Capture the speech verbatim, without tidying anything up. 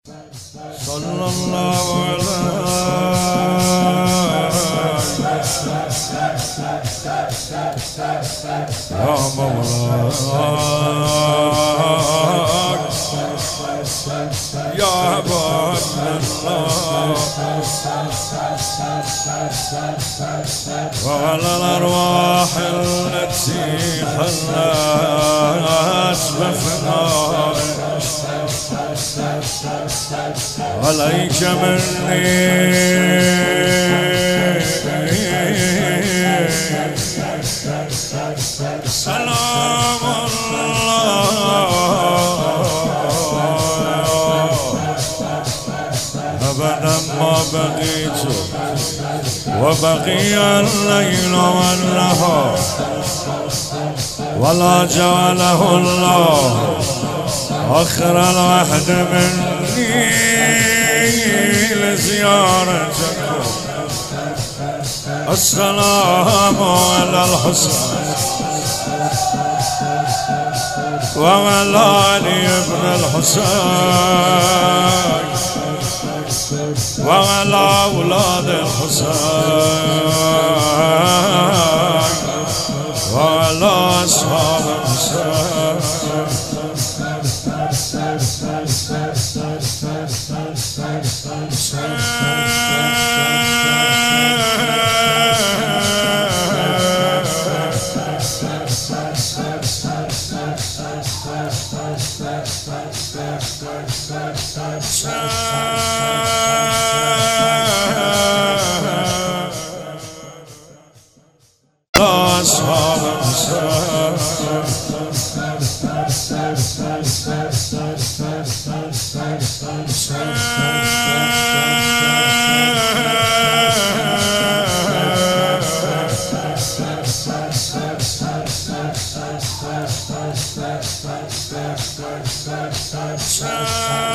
صلى الله عليه يا مولاي يا عباد الله وعلى الأرواح التي حلت بفنائك عليك مني سلام الله أبدا ما بقيت وبقي الليل والنهار ولا جعله الله آخر الوحد مني لزيارتكم السلام على الحسين وعلى علي بن الحسين وعلى أولاد الحسين وعلى أصحاب الحسين Shine.